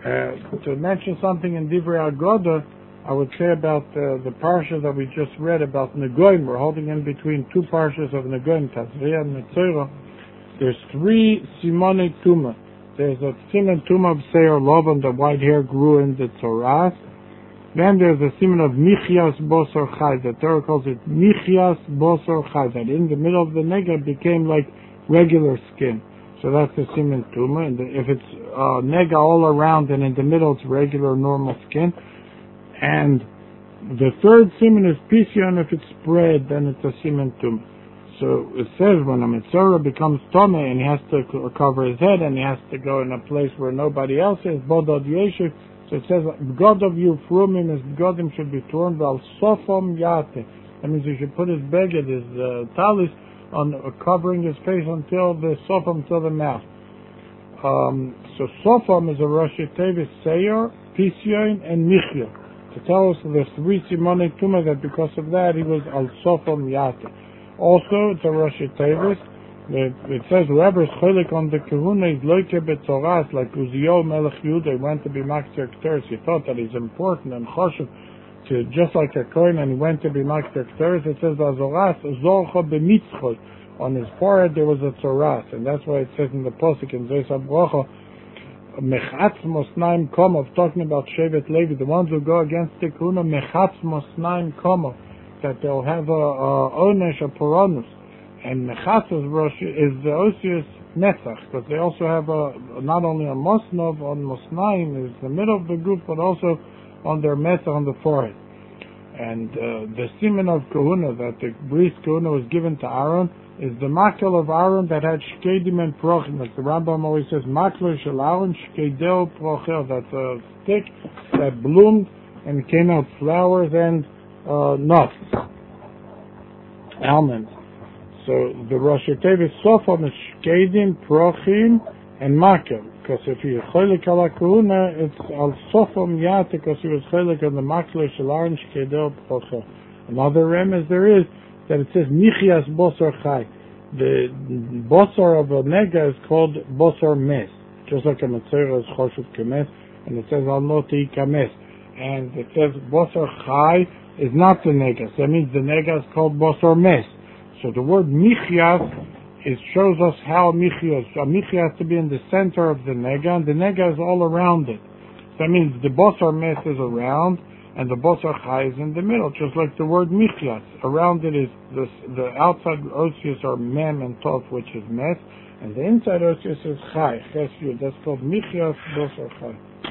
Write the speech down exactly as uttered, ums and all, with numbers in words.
Uh, to mention something in Divrei Agoda, I would say about uh, the parsha that we just read about Negoim. We're holding in between two parshas of Negoim, Tazria and Metzora. There's three Simone Tuma. There's a Simon Tuma of Seir Lovan, the white hair grew in the Torah. Then there's a Simon of Michias Bosor Chai. The Torah calls it Michias Bosor Chai. That in the middle of the nega became like regular skin. So that's the Simon Tuma. And the, if it's uh, nega all around and in the middle it's regular normal skin. And the third Simon is Pision. If it's spread, then it's a Simon Tuma. So it says when a Metzora becomes Tome and he has to cover his head and he has to go in a place where nobody else is, Bodod Yeshu. So it says, God of you frumim, his Godim should be torn, Val Sofom Yate. That means he should put his beged, his uh, talis, on uh, covering his face until the Sofom, until the mouth. Um, so Sofom is a Rashi Tevis Seir, Pisyon, and Michya. To tell us the three Simone Tuma that because of that he was Al Sofom Yate. Also, it's a Rashi Tevis. It, it says whoever is cholik on the kahuna is loike betzoras, like Uzziel Melech Yehuda went to be Makter Kteres. He thought that he's important and choshev to just like a kohen, and he went to be Makter Kteres. It says Azoras Zorcha b'mitzchot. On his forehead there was a tzoras, and that's why it says in the posuk in Zeis Abrocha Mechatz Mosnaim Komov, talking about Shevet Levi, the ones who go against the kahuna Mechatz Mosnaim Komov, that they'll have a, a onesh, a poronus. And Mechatzos Rosh is the Osius Netzach, because they also have a, not only a Mosnov on Mosnaim, is the middle of the group, but also on their Metzach on the forehead. And uh, the Siman of Kahuna, that the Bris Kahuna was given to Aaron, is the Makel of Aaron that had Shkedim and Prochim. Like the Rambam always says, Makel Shel Aaron, Shkedel Prochel. That's a stick that bloomed and came out flowers and uh, nuts, almonds. So the Rosh Tevis Sofam is Shkedim, Prochim, and Makel. Because if he is Cholik ala Kahuna, it's Al Sofam Yate, because he was Cholik on the Makel Shel Aaron, Shkedel Prochel. Another remez there is that it says Nichias Bosor Chai. The Bosor of a nega is called Bosor Mes, just like a Metzora is Choshev Kemes, and it says Al Noti Kames. And it says Bosor Chai is not the nega. So that means the nega is called Bosor Mes. So the word Michias it shows us how Michias. So Michias has to be in the center of the nega, and the nega is all around it. So that means the Bosor Mes is around, and the Bosor Chai is in the middle, just like the word Michias. Around it is the, the outside Osius are Mem and Tov, which is Mes, and the inside Osius is Chai, Ches Yud. That's called Michias Bosor Chai.